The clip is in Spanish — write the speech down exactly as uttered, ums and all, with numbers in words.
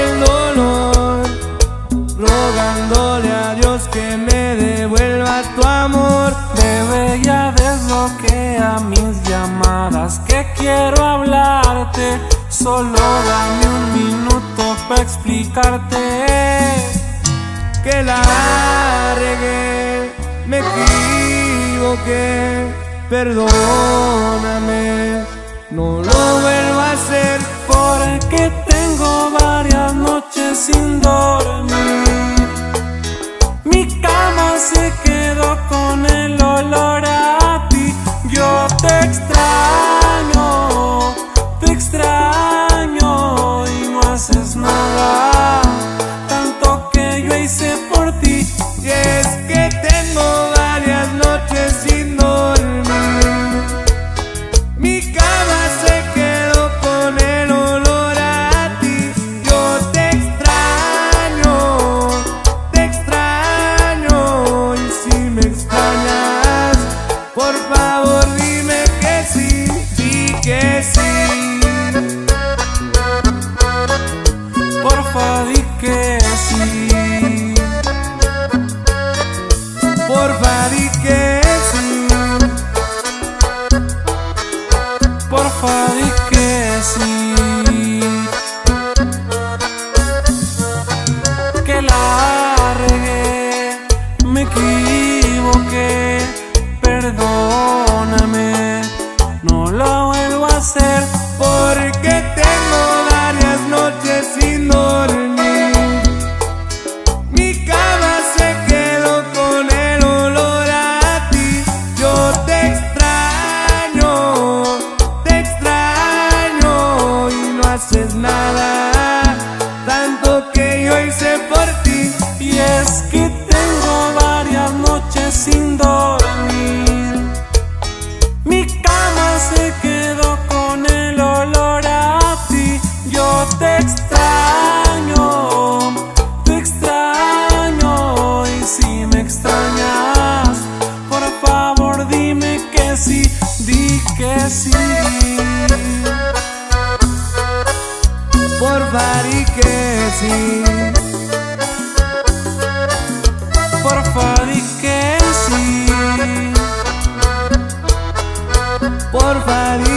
el dolor, rogándole a Dios que me devuelva tu amor. Bebé, ya desbloquea mis llamadas, que quiero hablarte. Solo dame un minuto para explicarte que la regué, me equivoqué, perdóname, no lo vuelvo a hacer. Porque tengo varias noches sin dormir, mi cama se quedó con el olor a ti. Yo te extraño, te extraño y no haces nada, tanto que yo hice por ti. Y es que tengo varias noches sin dormir, mi cama se quedó con el olor a ti. Yo te extraño, te extraño, y si me extrañas, por favor dime que sí, di que sí. Porfa, di que sí. Porfa, di que sí. Porfa, di que sí. Que la regué, me equivoqué, perdóname, no lo vuelvo a hacer. Porque tengo varias noches sin dormir, mi cama se quedó con el olor a ti. Yo te extraño, te extraño y no haces nada, tanto que yo hice por ti. Y es que tengo varias noches sin dormir, mi cama se quedó con el olor a ti. Yo te extraño, te extraño, y si me extrañas, por favor dime que sí, di que sí. Porfa, di que sí. Porfa, di que sí. Porfa, di